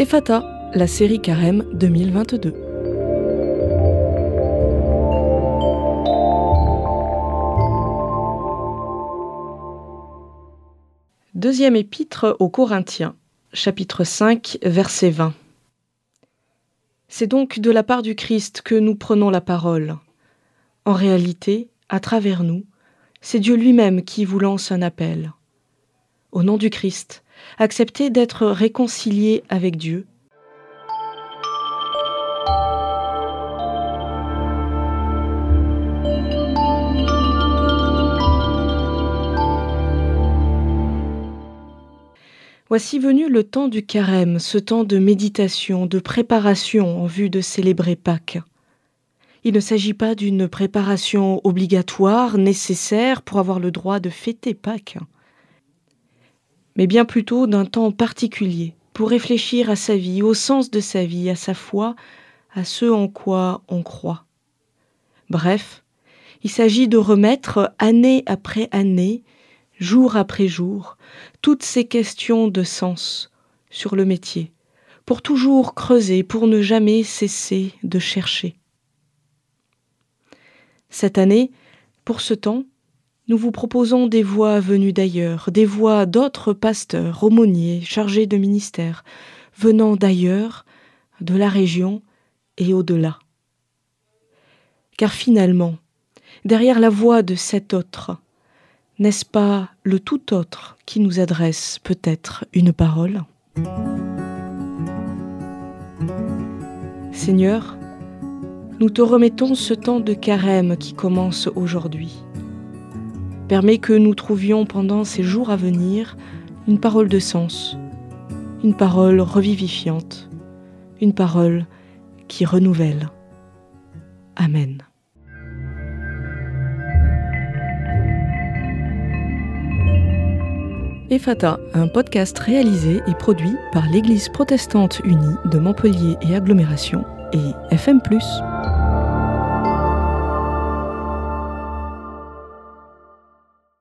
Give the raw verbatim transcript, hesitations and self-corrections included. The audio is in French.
Ephata, la série Carême deux mille vingt-deux. Deuxième épître aux Corinthiens, chapitre cinq, verset vingt. C'est donc de la part du Christ que nous prenons la parole. En réalité, à travers nous, c'est Dieu lui-même qui vous lance un appel. Au nom du Christ, acceptez d'être réconciliés avec Dieu. Voici venu le temps du carême, ce temps de méditation, de préparation en vue de célébrer Pâques. Il ne s'agit pas d'une préparation obligatoire, nécessaire pour avoir le droit de fêter Pâques, mais bien plutôt d'un temps particulier pour réfléchir à sa vie, au sens de sa vie, à sa foi, à ce en quoi on croit. Bref, il s'agit de remettre année après année, jour après jour, toutes ces questions de sens sur le métier, pour toujours creuser, pour ne jamais cesser de chercher. Cette année, pour ce temps, nous vous proposons des voix venues d'ailleurs, des voix d'autres pasteurs, aumôniers, chargés de ministère, venant d'ailleurs, de la région et au-delà. Car finalement, derrière la voix de cet autre, n'est-ce pas le tout autre qui nous adresse peut-être une parole ? Seigneur, nous te remettons ce temps de carême qui commence aujourd'hui. Permets que nous trouvions pendant ces jours à venir une parole de sens, une parole revivifiante, une parole qui renouvelle. Amen. Ephata, un podcast réalisé et produit par l'Église protestante unie de Montpellier et Agglomération et F M plus.